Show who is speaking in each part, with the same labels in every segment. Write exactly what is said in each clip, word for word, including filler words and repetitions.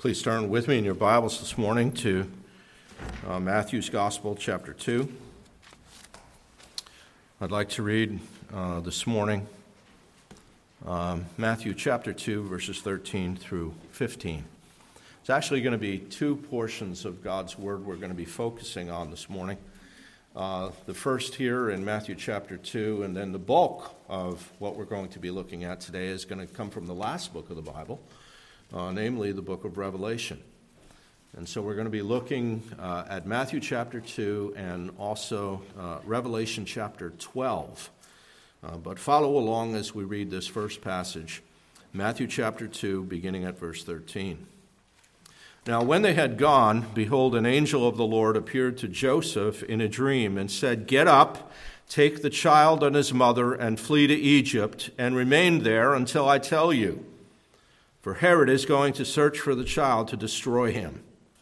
Speaker 1: Please turn with me in your Bibles this morning to uh, Matthew's Gospel, chapter two. I'd like to read uh, this morning um, Matthew chapter two, verses thirteen through fifteen. It's actually going to be two portions of God's Word we're going to be focusing on this morning. Uh, the first here in Matthew chapter two, and then the bulk of what we're going to be looking at today is going to come from the last book of the Bible, uh, namely the book of Revelation. And so we're going to be looking uh, at Matthew chapter two and also uh, Revelation chapter twelve. Uh, but follow along as we read this first passage, Matthew chapter two, beginning at verse thirteen. Now, when they had gone, behold, an angel of the Lord appeared to Joseph in a dream and said, "Get up, take the child and his mother, and flee to Egypt, and remain there until I tell you. For Herod is going to search for the child to destroy him."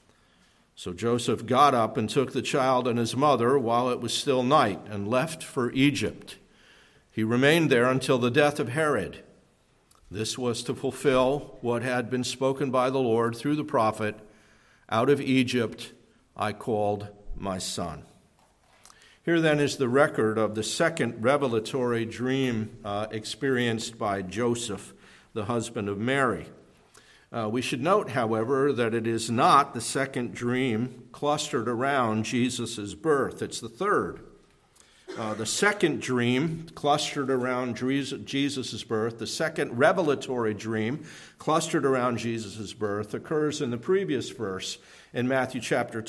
Speaker 1: So Joseph got up and took the child and his mother while it was still night, and left for Egypt. He remained there until the death of Herod. This was to fulfill what had been spoken by the Lord through the prophet, "Out of Egypt I called my son." Here then is the record of the second revelatory dream uh, experienced by Joseph, the husband of Mary. Uh, we should note, however, that it is not the second dream clustered around Jesus' birth. It's the third. Uh, the second dream clustered around Jesus' birth, the second revelatory dream clustered around Jesus' birth, occurs in the previous verse in Matthew chapter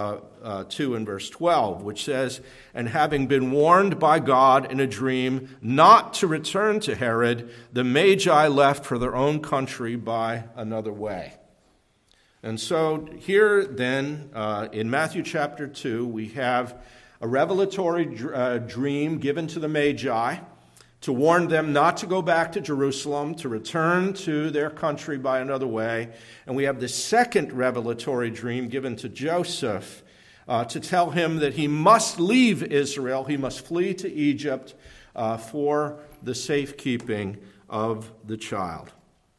Speaker 1: two and verse twelve, which says, "And having been warned by God in a dream not to return to Herod, the Magi left for their own country by another way." And so here then, uh, in Matthew chapter two, we have a revelatory uh, dream given to the Magi to warn them not to go back to Jerusalem, to return to their country by another way. And we have the second revelatory dream given to Joseph uh, to tell him that he must leave Israel, he must flee to Egypt uh, for the safekeeping of the child.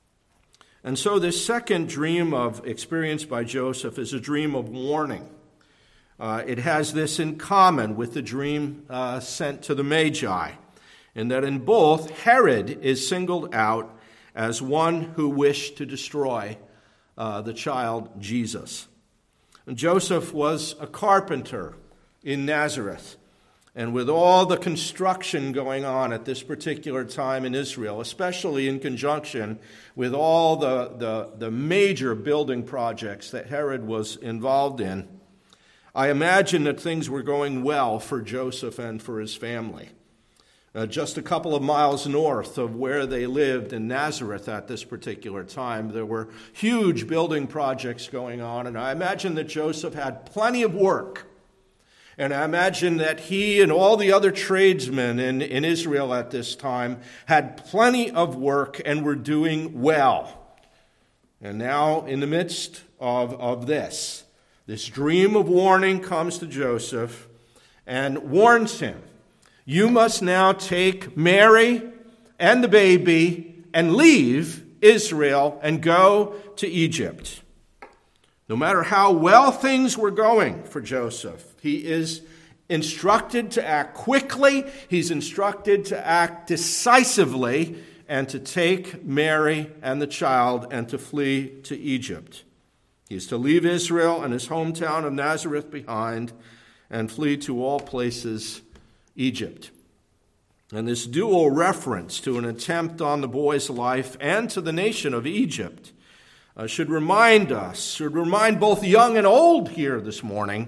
Speaker 1: And so this second dream of experience by Joseph is a dream of warning. Uh, it has this in common with the dream uh, sent to the Magi, in that in both, Herod is singled out as one who wished to destroy uh, the child Jesus. And Joseph was a carpenter in Nazareth, and with all the construction going on at this particular time in Israel, especially in conjunction with all the, the, the major building projects that Herod was involved in, I imagine that things were going well for Joseph and for his family. Uh, just a couple of miles north of where they lived in Nazareth at this particular time, there were huge building projects going on, and I imagine that Joseph had plenty of work. And I imagine that he and all the other tradesmen in, in Israel at this time had plenty of work and were doing well. And now, in the midst of, of this, This dream of warning comes to Joseph and warns him, "You must now take Mary and the baby and leave Israel and go to Egypt." No matter how well things were going for Joseph, he is instructed to act quickly, he's instructed to act decisively, and to take Mary and the child and to flee to Egypt. He is to leave Israel and his hometown of Nazareth behind and flee to all places, Egypt. And this dual reference to an attempt on the boy's life and to the nation of Egypt uh, should remind us, should remind both young and old here this morning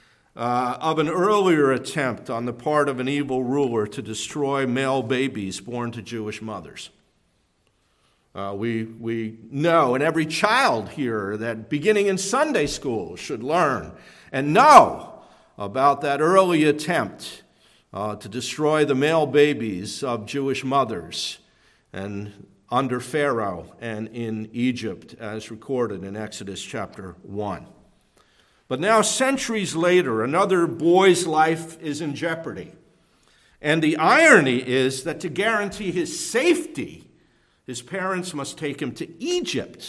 Speaker 1: uh, of an earlier attempt on the part of an evil ruler to destroy male babies born to Jewish mothers. Uh, we we know, and every child here that beginning in Sunday school should learn and know about that early attempt uh, to destroy the male babies of Jewish mothers and under Pharaoh and in Egypt, as recorded in Exodus chapter one. But now, centuries later, another boy's life is in jeopardy. And the irony is that to guarantee his safety, his parents must take him to Egypt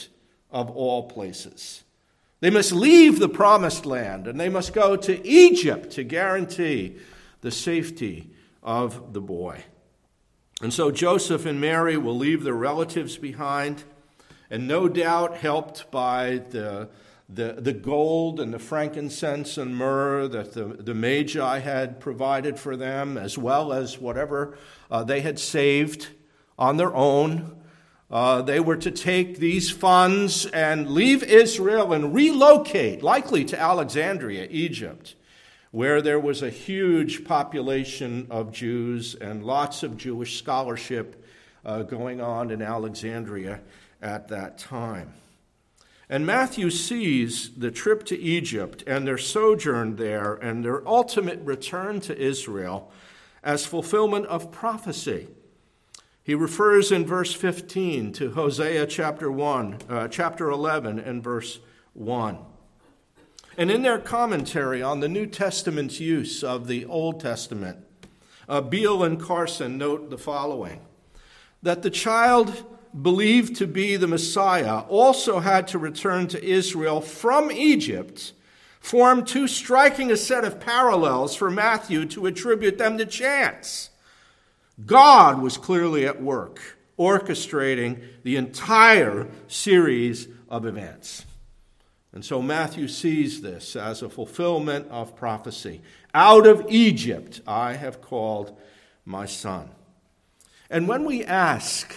Speaker 1: of all places. They must leave the promised land, and they must go to Egypt to guarantee the safety of the boy. And so Joseph and Mary will leave their relatives behind, and no doubt helped by the, the, the gold and the frankincense and myrrh that the, the Magi had provided for them, as well as whatever uh, they had saved on their own. Uh, they were to take these funds and leave Israel and relocate, likely to Alexandria, Egypt, where there was a huge population of Jews and lots of Jewish scholarship uh, going on in Alexandria at that time. And Matthew sees the trip to Egypt and their sojourn there and their ultimate return to Israel as fulfillment of prophecy. He refers in verse fifteen to Hosea chapter one, uh, chapter eleven and verse one. And in their commentary on the New Testament's use of the Old Testament, uh, Beale and Carson note the following: that the child believed to be the Messiah also had to return to Israel from Egypt, formed too striking a set of parallels for Matthew to attribute them to chance. God was clearly at work, orchestrating the entire series of events. And so Matthew sees this as a fulfillment of prophecy. Out of Egypt I have called my son. And when we ask,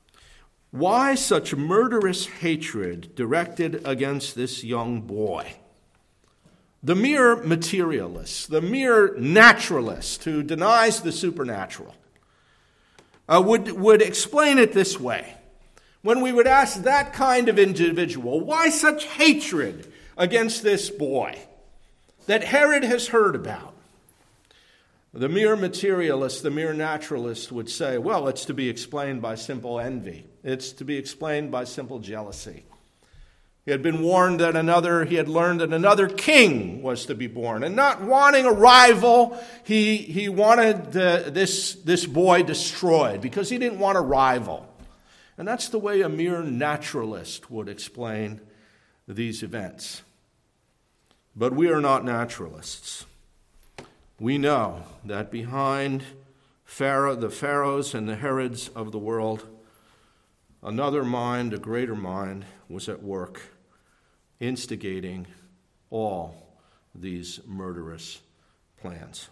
Speaker 1: why such murderous hatred directed against this young boy? The mere materialist, the mere naturalist who denies the supernatural, Uh, would, would explain it this way. When we would ask that kind of individual, why such hatred against this boy that Herod has heard about? The mere materialist, the mere naturalist would say, well, it's to be explained by simple envy. It's to be explained by simple jealousy. He had been warned that another, he had learned that another king was to be born. And not wanting a rival, he, he wanted uh, this, this boy destroyed because he didn't want a rival. And that's the way a mere naturalist would explain these events. But we are not naturalists. We know that behind Pharaoh, the Pharaohs and the Herods of the world, another mind, a greater mind, was at work, instigating all these murderous plans.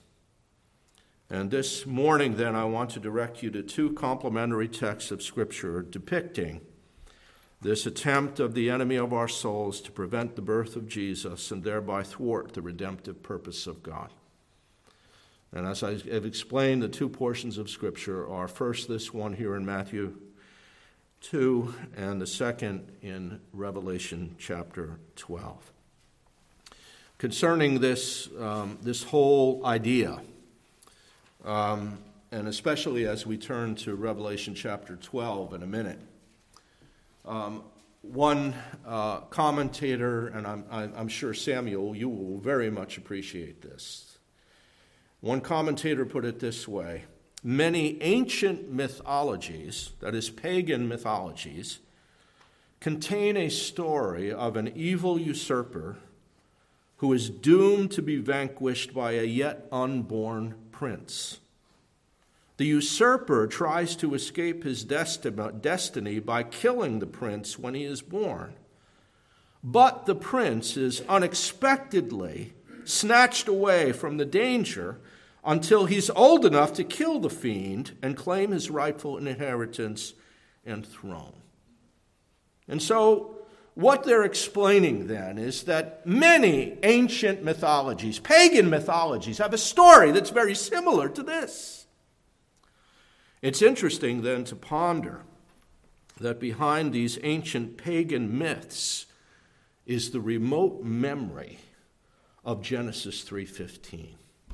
Speaker 1: And this morning, then, I want to direct you to two complementary texts of Scripture depicting this attempt of the enemy of our souls to prevent the birth of Jesus and thereby thwart the redemptive purpose of God. And as I have explained, the two portions of Scripture are first this one here in Matthew two, and the second in Revelation chapter twelve. Concerning this, um, this whole idea, um, and especially as we turn to Revelation chapter twelve in a minute, um, one uh, commentator, and I'm, I'm sure Samuel, you will very much appreciate this. One commentator put it this way: many ancient mythologies, that is, pagan mythologies, contain a story of an evil usurper who is doomed to be vanquished by a yet unborn prince. The usurper tries to escape his destiny by killing the prince when he is born. But the prince is unexpectedly snatched away from the danger until he's old enough to kill the fiend and claim his rightful inheritance and throne. And so what they're explaining then is that many ancient mythologies, pagan mythologies, have a story that's very similar to this. It's interesting then to ponder that behind these ancient pagan myths is the remote memory of Genesis three fifteen.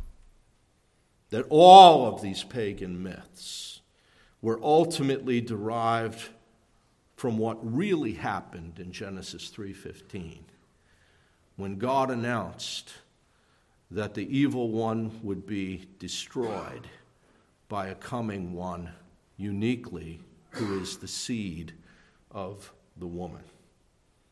Speaker 1: That all of these pagan myths were ultimately derived from what really happened in Genesis three fifteen, when God announced that the evil one would be destroyed by a coming one uniquely, who is the seed of the woman.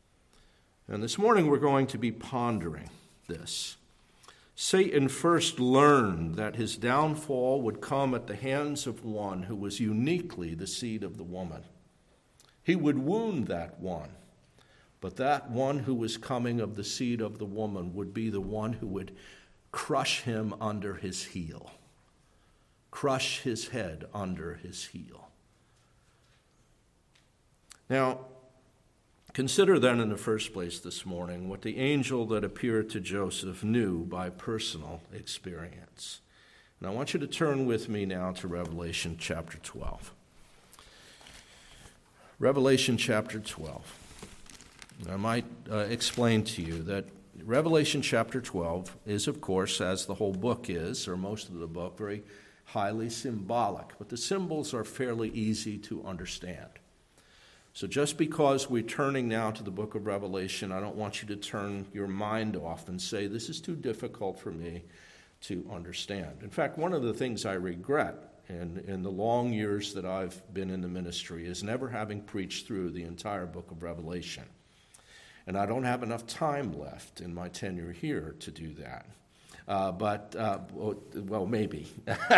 Speaker 1: And this morning we're going to be pondering this. Satan first learned that his downfall would come at the hands of one who was uniquely the seed of the woman. He would wound that one, but that one who was coming of the seed of the woman would be the one who would crush him under his heel, crush his head under his heel. Now, consider then in the first place this morning what the angel that appeared to Joseph knew by personal experience. And I want you to turn with me now to Revelation chapter twelve. Revelation chapter twelve. I might uh, explain to you that Revelation chapter twelve is, of course, as the whole book is, or most of the book, very highly symbolic. But the symbols are fairly easy to understand. So just because we're turning now to the book of Revelation, I don't want you to turn your mind off and say, this is too difficult for me to understand. In fact, one of the things I regret in, in the long years that I've been in the ministry is never having preached through the entire book of Revelation. And I don't have enough time left in my tenure here to do that. Uh, but, uh, well, maybe.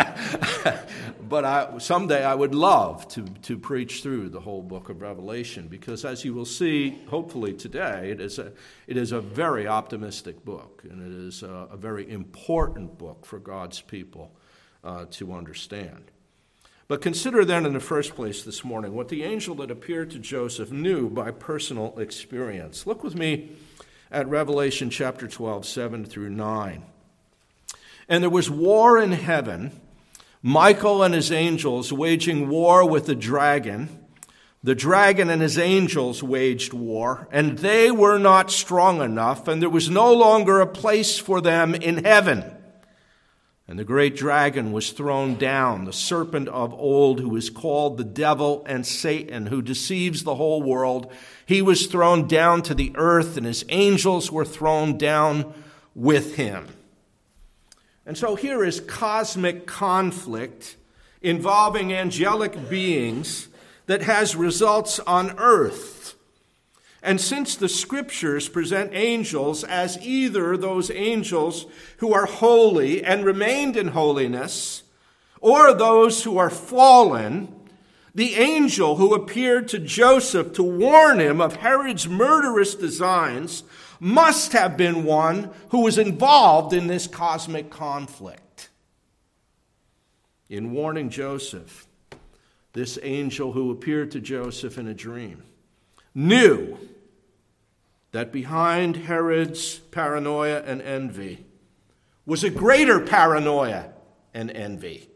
Speaker 1: But I, someday I would love to, to preach through the whole book of Revelation, because as you will see, hopefully today, it is a, it is a very optimistic book, and it is a, a very important book for God's people uh, to understand. But consider then in the first place this morning what the angel that appeared to Joseph knew by personal experience. Look with me at Revelation chapter twelve, seven through nine. And there was war in heaven, Michael and his angels waging war with the dragon. The dragon and his angels waged war, and they were not strong enough, and there was no longer a place for them in heaven. And the great dragon was thrown down, the serpent of old, who is called the devil and Satan, who deceives the whole world. He was thrown down to the earth, and his angels were thrown down with him. And so here is cosmic conflict involving angelic beings that has results on earth. And since the scriptures present angels as either those angels who are holy and remained in holiness, or those who are fallen, the angel who appeared to Joseph to warn him of Herod's murderous designs must have been one who was involved in this cosmic conflict. In warning Joseph, this angel who appeared to Joseph in a dream knew that behind Herod's paranoia and envy was a greater paranoia and envy.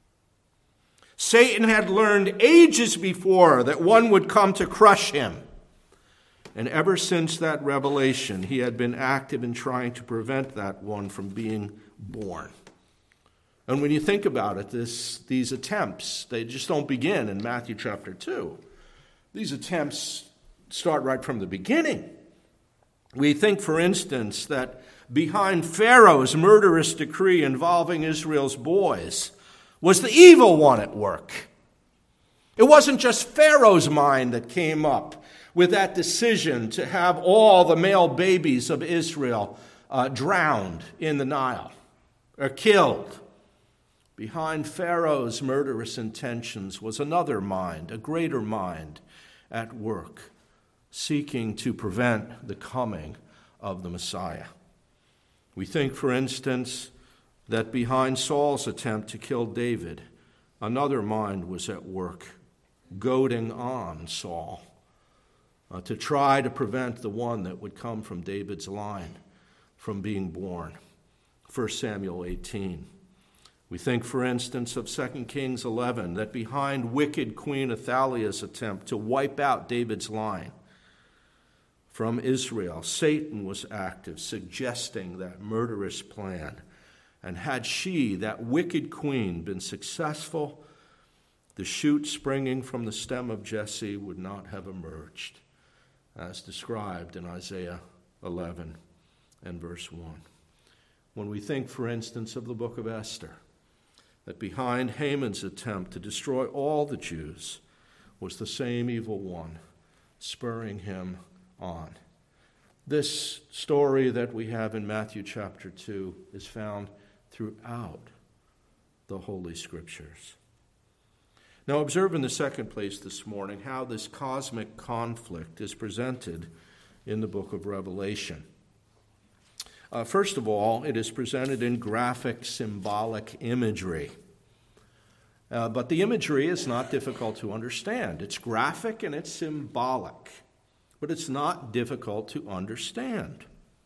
Speaker 1: Satan had learned ages before that one would come to crush him. And ever since that revelation, he had been active in trying to prevent that one from being born. And when you think about it, this, these attempts, they just don't begin in Matthew chapter two. These attempts start right from the beginning. We think, for instance, that behind Pharaoh's murderous decree involving Israel's boys was the evil one at work. It wasn't just Pharaoh's mind that came up with that decision to have all the male babies of Israel uh, drowned in the Nile or killed. Behind Pharaoh's murderous intentions was another mind, a greater mind at work, seeking to prevent the coming of the Messiah. We think, for instance, that behind Saul's attempt to kill David, another mind was at work, goading on Saul uh, to try to prevent the one that would come from David's line from being born. First Samuel eighteen. We think, for instance, of Second Kings eleven, that behind wicked Queen Athaliah's attempt to wipe out David's line from Israel, Satan was active, suggesting that murderous plan. And had she, that wicked queen, been successful, the shoot springing from the stem of Jesse would not have emerged, as described in Isaiah eleven and verse one. When we think, for instance, of the book of Esther, that behind Haman's attempt to destroy all the Jews was the same evil one spurring him on. This story that we have in Matthew chapter two is found throughout the Holy Scriptures. Now, observe in the second place this morning how this cosmic conflict is presented in the book of Revelation. Uh, first of all, it is presented in graphic, symbolic imagery. Uh, but the imagery is not difficult to understand. It's graphic and it's symbolic, but it's not difficult to understand.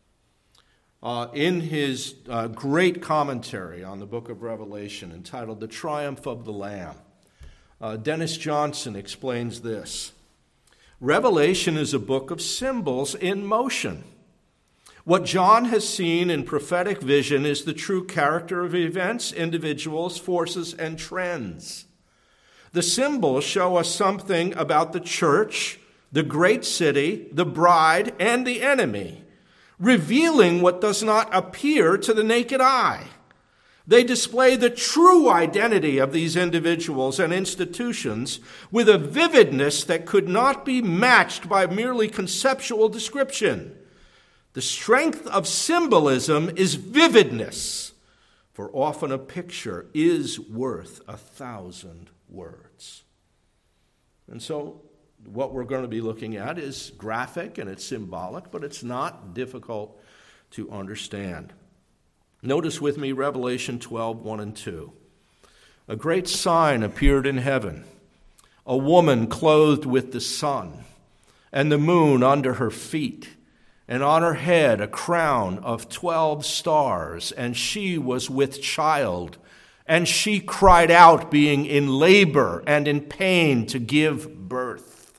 Speaker 1: Uh, in his uh, great commentary on the book of Revelation entitled The Triumph of the Lamb, uh, Dennis Johnson explains this. Revelation is a book of symbols in motion. What John has seen in prophetic vision is the true character of events, individuals, forces, and trends. The symbols show us something about the church, the great city, the bride, and the enemy, revealing what does not appear to the naked eye. They display the true identity of these individuals and institutions with a vividness that could not be matched by merely conceptual description. The strength of symbolism is vividness, for often a picture is worth a thousand words. And so what we're going to be looking at is graphic and it's symbolic, but it's not difficult to understand. Notice with me Revelation twelve, one and two. A great sign appeared in heaven, a woman clothed with the sun, and the moon under her feet, and on her head a crown of twelve stars, and she was with child, and she cried out, being in labor and in pain to give birth.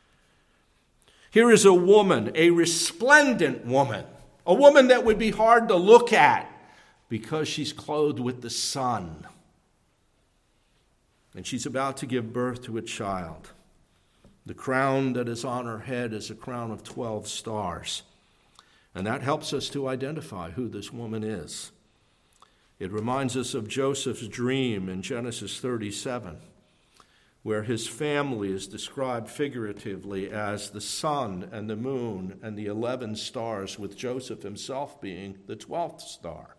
Speaker 1: Here is a woman, a resplendent woman, a woman that would be hard to look at because she's clothed with the sun. And she's about to give birth to a child. The crown that is on her head is a crown of twelve stars. And that helps us to identify who this woman is. It reminds us of Joseph's dream in Genesis thirty-seven, where his family is described figuratively as the sun and the moon and the eleven stars, with Joseph himself being the twelfth star.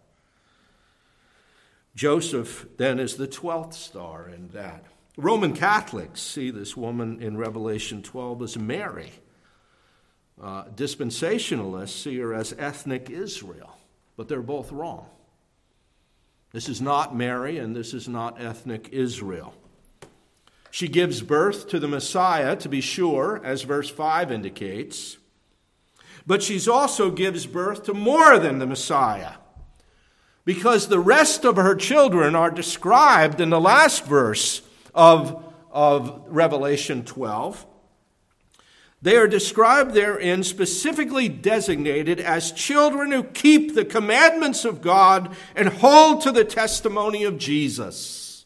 Speaker 1: Joseph then is the twelfth star in that. Roman Catholics see this woman in Revelation twelve as Mary. Uh, dispensationalists see her as ethnic Israel, but they're both wrong. This is not Mary, and this is not ethnic Israel. She gives birth to the Messiah, to be sure, as verse five indicates, but she also gives birth to more than the Messiah, because the rest of her children are described in the last verse of, of Revelation twelve. They are described therein specifically designated as children who keep the commandments of God and hold to the testimony of Jesus.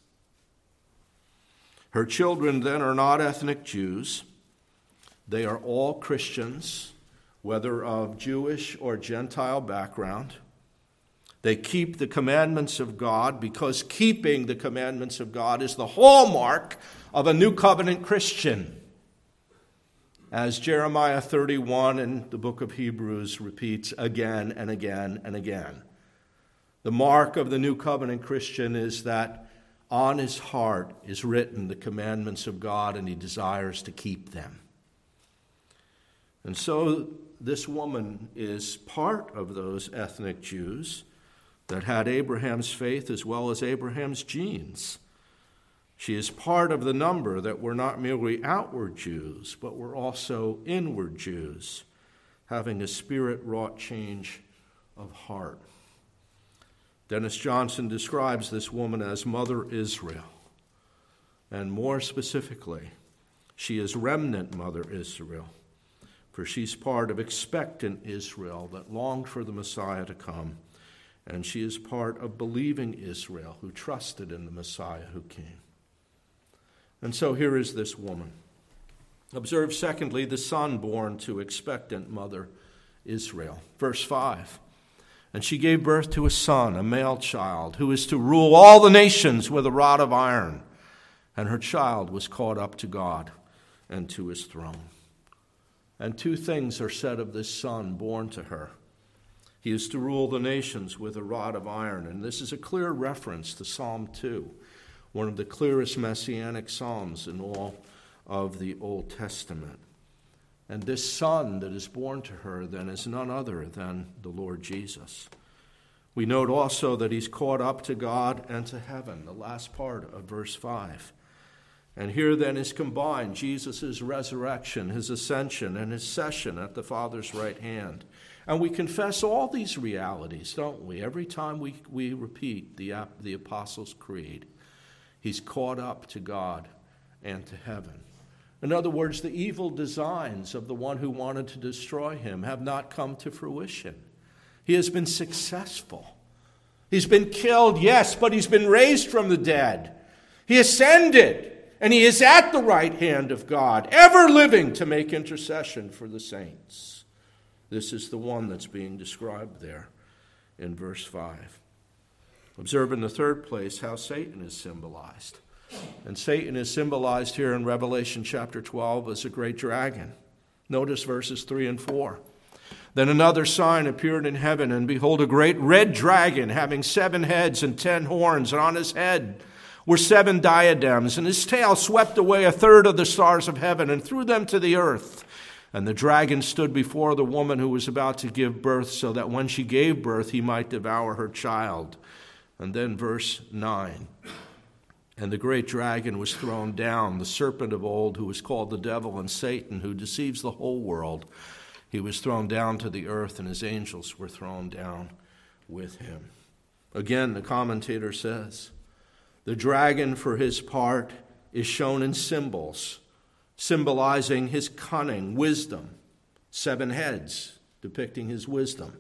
Speaker 1: Her children then are not ethnic Jews. They are all Christians, whether of Jewish or Gentile background. They keep the commandments of God because keeping the commandments of God is the hallmark of a new covenant Christian. As Jeremiah thirty-one and the book of Hebrews repeats again and again and again. The mark of the new covenant Christian is that on his heart is written the commandments of God, and he desires to keep them. And so this woman is part of those ethnic Jews that had Abraham's faith as well as Abraham's genes. She is part of the number that were not merely outward Jews, but were also inward Jews, having a spirit-wrought change of heart. Dennis Johnson describes this woman as Mother Israel. And more specifically, she is remnant Mother Israel, for she's part of expectant Israel that longed for the Messiah to come. And she is part of believing Israel who trusted in the Messiah who came. And so here is this woman. Observe, secondly, the son born to expectant Mother Israel. Verse five. And she gave birth to a son, a male child, who is to rule all the nations with a rod of iron. And her child was caught up to God and to his throne. And two things are said of this son born to her. He is to rule the nations with a rod of iron. And this is a clear reference to Psalm two, one of the clearest messianic psalms in all of the Old Testament. And this son that is born to her then is none other than the Lord Jesus. We note also that he's caught up to God and to heaven, the last part of verse five. And here then is combined Jesus' resurrection, his ascension, and his session at the Father's right hand. And we confess all these realities, don't we? Every time we, we repeat the, the Apostles' Creed, he's caught up to God and to heaven. In other words, the evil designs of the one who wanted to destroy him have not come to fruition. He has been successful. He's been killed, yes, but he's been raised from the dead. He ascended. And he is at the right hand of God, ever living to make intercession for the saints. This is the one that's being described there in verse five. Observe in the third place how Satan is symbolized. And Satan is symbolized here in Revelation chapter twelve as a great dragon. Notice verses three and four. Then another sign appeared in heaven, and behold, a great red dragon having seven heads and ten horns, and on his head were seven diadems, and his tail swept away a third of the stars of heaven and threw them to the earth. And the dragon stood before the woman who was about to give birth, so that when she gave birth, he might devour her child. And then verse nine. And the great dragon was thrown down, the serpent of old, who was called the devil and Satan, who deceives the whole world. He was thrown down to the earth, and his angels were thrown down with him. Again, the commentator says, the dragon, for his part, is shown in symbols, symbolizing his cunning, wisdom, seven heads, depicting his wisdom,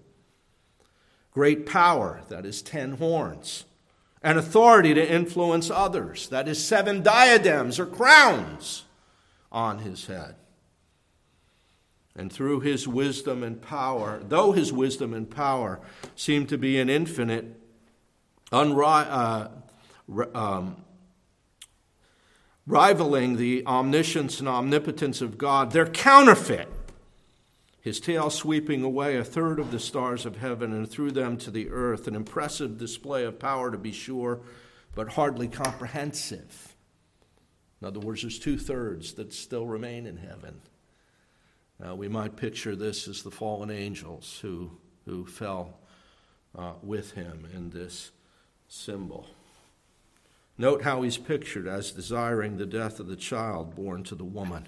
Speaker 1: great power, that is ten horns, and authority to influence others, that is seven diadems or crowns on his head. And through his wisdom and power, though his wisdom and power seem to be an infinite, unri- uh, Um, rivaling the omniscience and omnipotence of God, they're counterfeit. His tail sweeping away a third of the stars of heaven and threw them to the earth, an impressive display of power to be sure, but hardly comprehensive. In other words, there's two-thirds that still remain in heaven. Now, we might picture this as the fallen angels who, who fell uh, with him in this symbol. Note how he's pictured as desiring the death of the child born to the woman.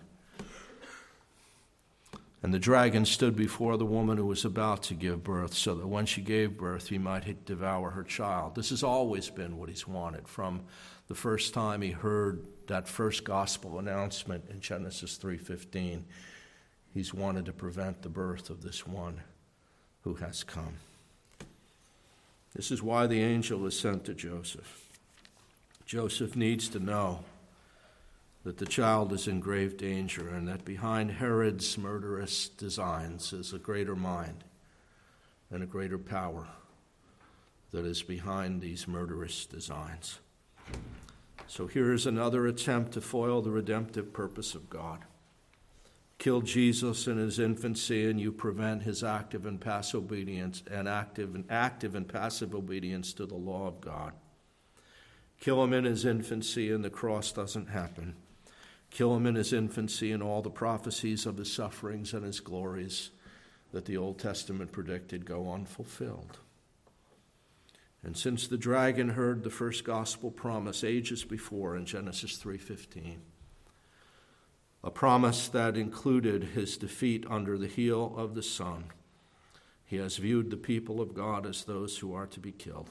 Speaker 1: And the dragon stood before the woman who was about to give birth, so that when she gave birth, he might devour her child. This has always been what he's wanted from the first time he heard that first gospel announcement in Genesis three fifteen. He's wanted to prevent the birth of this one who has come. This is why the angel is sent to Joseph. Joseph needs to know that the child is in grave danger and that behind Herod's murderous designs is a greater mind and a greater power that is behind these murderous designs. So here is another attempt to foil the redemptive purpose of God. Kill Jesus in his infancy, and you prevent his active and passive obedience and active and active and passive obedience to the law of God. Kill him in his infancy, and the cross doesn't happen. Kill him in his infancy, and all the prophecies of his sufferings and his glories that the Old Testament predicted go unfulfilled. And since the dragon heard the first gospel promise ages before in Genesis three fifteen, a promise that included his defeat under the heel of the Son, he has viewed the people of God as those who are to be killed.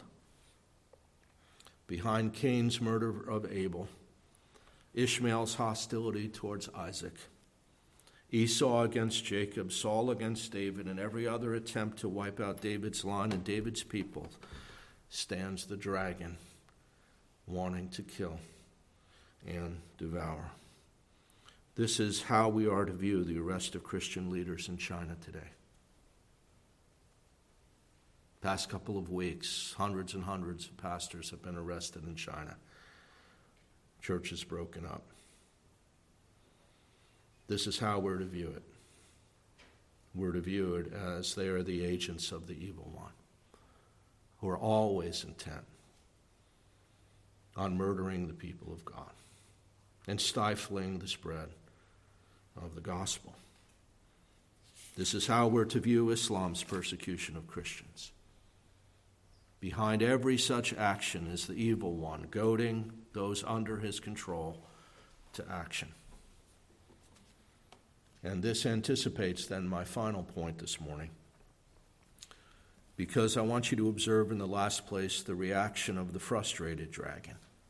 Speaker 1: Behind Cain's murder of Abel, Ishmael's hostility towards Isaac, Esau against Jacob, Saul against David, and every other attempt to wipe out David's line and David's people, stands the dragon wanting to kill and devour. This is how we are to view the arrest of Christian leaders in China today. Past couple of weeks, hundreds and hundreds of pastors have been arrested in China. Churches broken up. This is how we're to view it. we're to view it as they are the agents of the evil one, who are always intent on murdering the people of God and stifling the spread of the gospel. This is how we're to view Islam's persecution of Christians. Behind every such action is the evil one, goading those under his control to action. And this anticipates then my final point this morning, because I want you to observe in the last place the reaction of the frustrated dragon.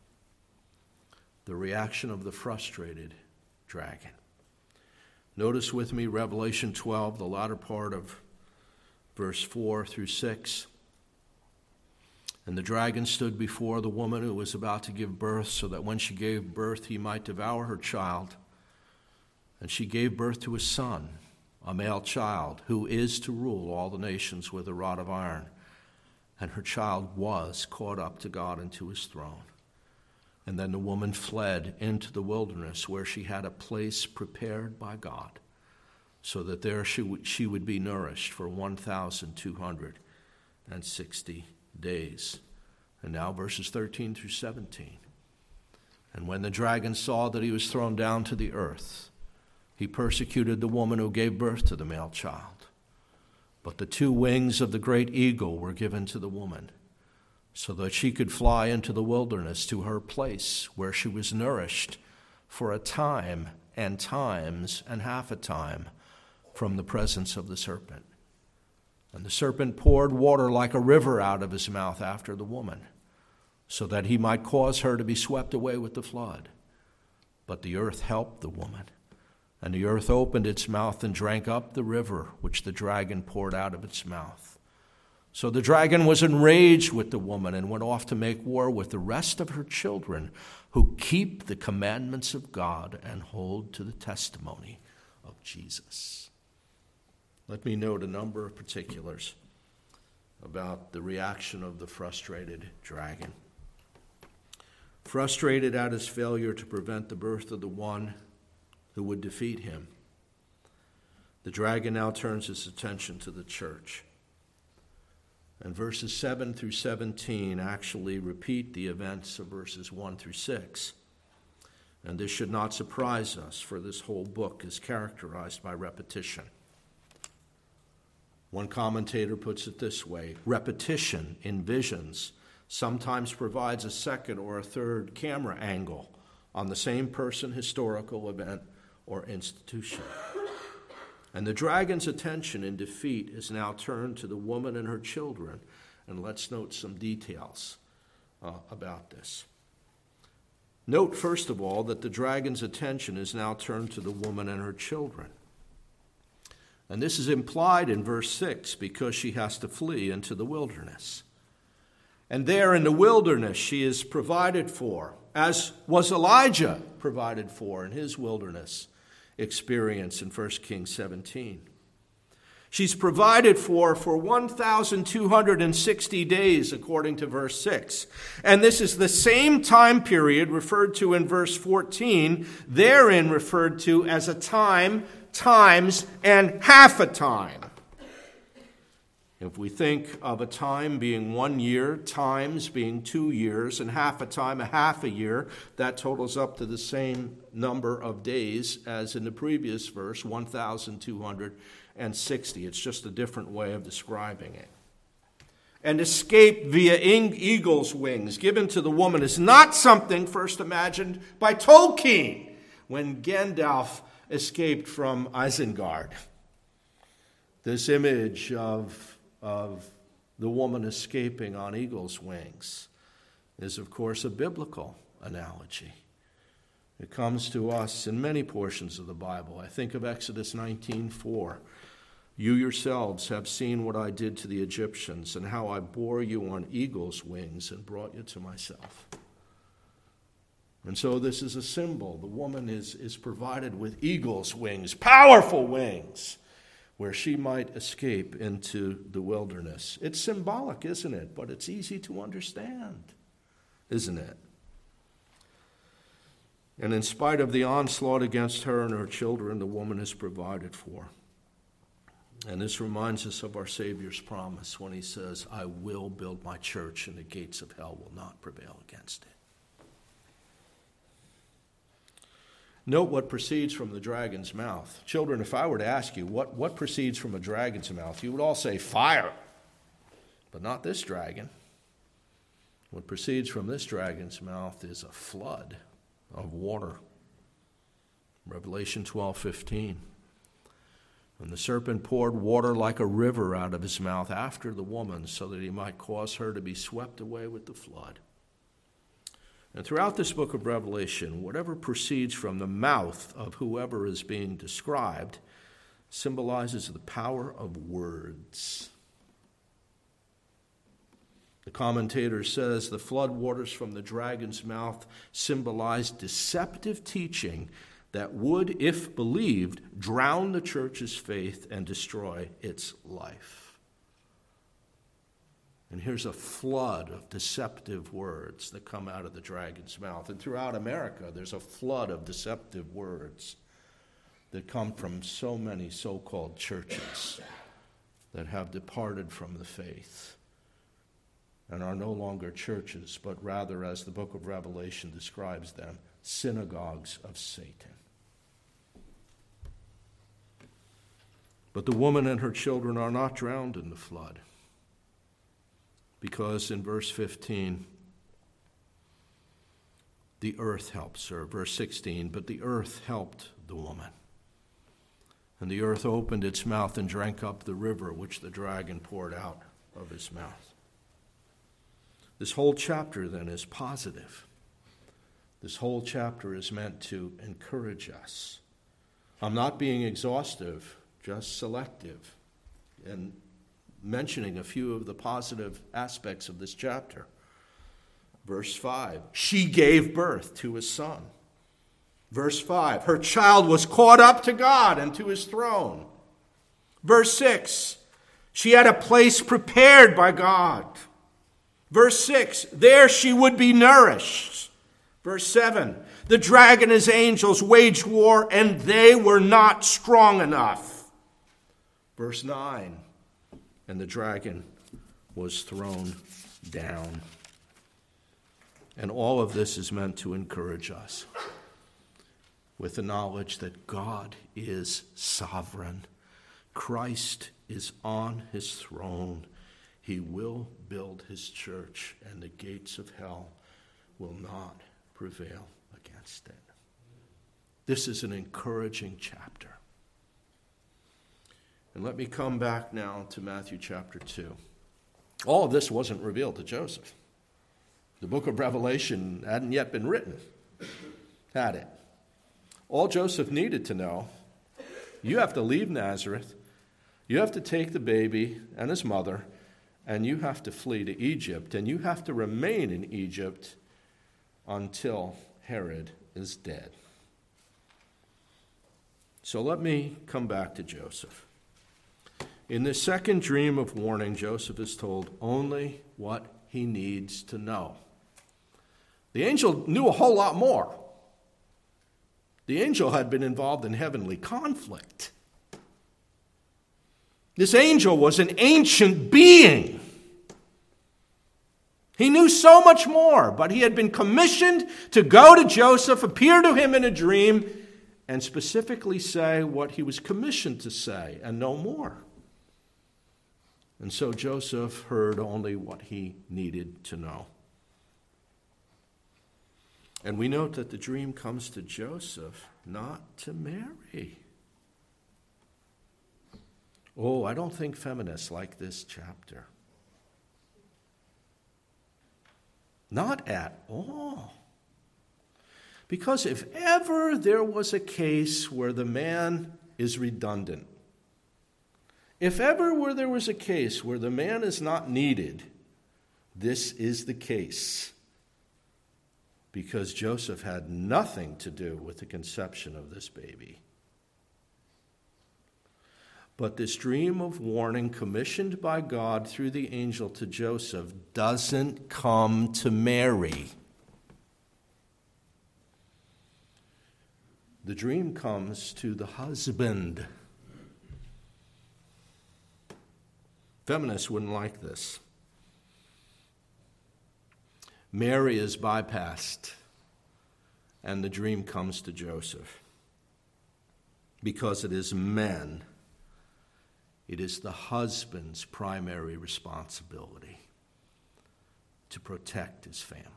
Speaker 1: The reaction of the frustrated dragon. Notice with me Revelation twelve, the latter part of verse four through six. And the dragon stood before the woman who was about to give birth, so that when she gave birth he might devour her child. And she gave birth to a son, a male child, who is to rule all the nations with a rod of iron. And her child was caught up to God and to his throne. And then the woman fled into the wilderness, where she had a place prepared by God, so that there she, w- she would be nourished for one thousand two hundred sixty days. And now verses thirteen through seventeen. And when the dragon saw that he was thrown down to the earth, he persecuted the woman who gave birth to the male child. But the two wings of the great eagle were given to the woman, so that she could fly into the wilderness to her place, where she was nourished for a time and times and half a time from the presence of the serpent. And the serpent poured water like a river out of his mouth after the woman, so that he might cause her to be swept away with the flood. But the earth helped the woman, and the earth opened its mouth and drank up the river which the dragon poured out of its mouth. So the dragon was enraged with the woman and went off to make war with the rest of her children, who keep the commandments of God and hold to the testimony of Jesus. Let me note a number of particulars about the reaction of the frustrated dragon. Frustrated at his failure to prevent the birth of the one who would defeat him, the dragon now turns his attention to the church. And verses seven through seventeen actually repeat the events of verses one through six. And this should not surprise us, for this whole book is characterized by repetition. One commentator puts it this way: repetition in visions sometimes provides a second or a third camera angle on the same person, historical event, or institution. And the dragon's attention in defeat is now turned to the woman and her children. And let's note some details uh, about this. Note, first of all, that the dragon's attention is now turned to the woman and her children. And this is implied in verse six, because she has to flee into the wilderness. And there in the wilderness she is provided for, as was Elijah provided for in his wilderness experience in First Kings seventeen. She's provided for for one thousand two hundred sixty days, according to verse six. And this is the same time period referred to in verse fourteen, therein referred to as a time, times, and half a time. If we think of a time being one year, times being two years, and half a time, a half a year, that totals up to the same number of days as in the previous verse, one thousand two hundred sixty. It's just a different way of describing it. And escape via eagle's wings given to the woman is not something first imagined by Tolkien when Gandalf escaped from Isengard. This image of of the woman escaping on eagle's wings is, of course, a biblical analogy. It comes to us in many portions of the Bible. I think of Exodus nineteen four. You yourselves have seen what I did to the Egyptians and how I bore you on eagle's wings and brought you to myself. And so this is a symbol. The woman is, is provided with eagle's wings, powerful wings, where she might escape into the wilderness. It's symbolic, isn't it? But it's easy to understand, isn't it? And in spite of the onslaught against her and her children, the woman is provided for. And this reminds us of our Savior's promise when he says, I will build my church and the gates of hell will not prevail against it. Note what proceeds from the dragon's mouth. Children, if I were to ask you, what, what proceeds from a dragon's mouth? You would all say fire, but not this dragon. What proceeds from this dragon's mouth is a flood of water. Revelation twelve fifteen. And the serpent poured water like a river out of his mouth after the woman, so that he might cause her to be swept away with the flood. And throughout this book of Revelation, whatever proceeds from the mouth of whoever is being described symbolizes the power of words. The commentator says the flood waters from the dragon's mouth symbolize deceptive teaching that would, if believed, drown the church's faith and destroy its life. And here's a flood of deceptive words that come out of the dragon's mouth. And throughout America, there's a flood of deceptive words that come from so many so-called churches that have departed from the faith and are no longer churches, but rather, as the book of Revelation describes them, synagogues of Satan. But the woman and her children are not drowned in the flood, because in verse fifteen, the earth helps her. Verse sixteen, but the earth helped the woman. And the earth opened its mouth and drank up the river which the dragon poured out of his mouth. This whole chapter then is positive. This whole chapter is meant to encourage us. I'm not being exhaustive, just selective, and mentioning a few of the positive aspects of this chapter. Verse five, she gave birth to a son. Verse five, her child was caught up to God and to his throne. Verse six, she had a place prepared by God. Verse six, there she would be nourished. Verse seven, the dragon and his angels waged war and they were not strong enough. Verse nine, and the dragon was thrown down. And all of this is meant to encourage us with the knowledge that God is sovereign. Christ is on his throne. He will build his church, and the gates of hell will not prevail against it. This is an encouraging chapter. And let me come back now to Matthew chapter two. All of this wasn't revealed to Joseph. The book of Revelation hadn't yet been written, had it? All Joseph needed to know, you have to leave Nazareth, you have to take the baby and his mother, and you have to flee to Egypt, and you have to remain in Egypt until Herod is dead. So let me come back to Joseph. In the second dream of warning, Joseph is told only what he needs to know. The angel knew a whole lot more. The angel had been involved in heavenly conflict. This angel was an ancient being. He knew so much more, but he had been commissioned to go to Joseph, appear to him in a dream, and specifically say what he was commissioned to say, and no more. And so Joseph heard only what he needed to know. And we note that the dream comes to Joseph, not to Mary. Oh, I don't think feminists like this chapter. Not at all. Because if ever there was a case where the man is redundant, if ever where there was a case where the man is not needed, this is the case. Because Joseph had nothing to do with the conception of this baby. But this dream of warning commissioned by God through the angel to Joseph doesn't come to Mary. The dream comes to the husband. Feminists wouldn't like this. Mary is bypassed, and the dream comes to Joseph. Because it is men, it is the husband's primary responsibility to protect his family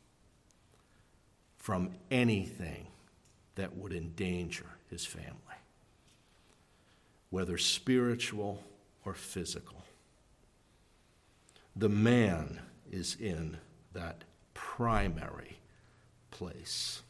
Speaker 1: from anything that would endanger his family, whether spiritual or physical. The man is in that primary place.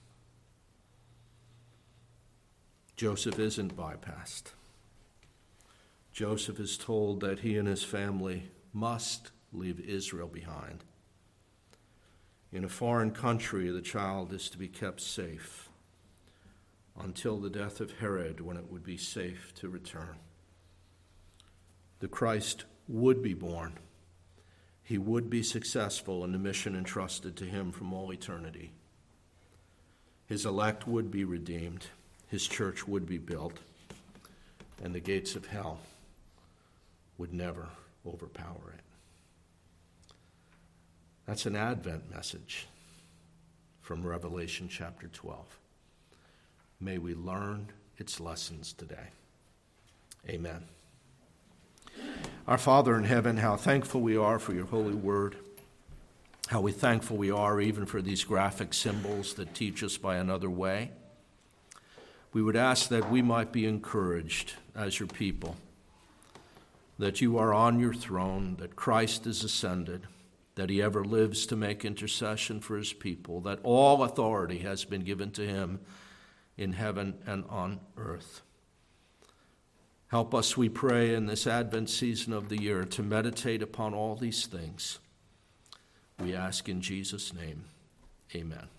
Speaker 1: Joseph isn't bypassed. Joseph is told that he and his family must leave Israel behind. In a foreign country, the child is to be kept safe until the death of Herod, when it would be safe to return. The Christ would be born. He would be successful in the mission entrusted to him from all eternity. His elect would be redeemed. His church would be built. And the gates of hell would never overpower it. That's an Advent message from Revelation chapter twelve. May we learn its lessons today. Amen. Our Father in heaven, how thankful we are for your holy word. How we thankful we are even for these graphic symbols that teach us by another way. We would ask that we might be encouraged as your people, that you are on your throne, that Christ is ascended, that he ever lives to make intercession for his people, that all authority has been given to him in heaven and on earth. Help us, we pray, in this Advent season of the year to meditate upon all these things. We ask in Jesus' name, amen.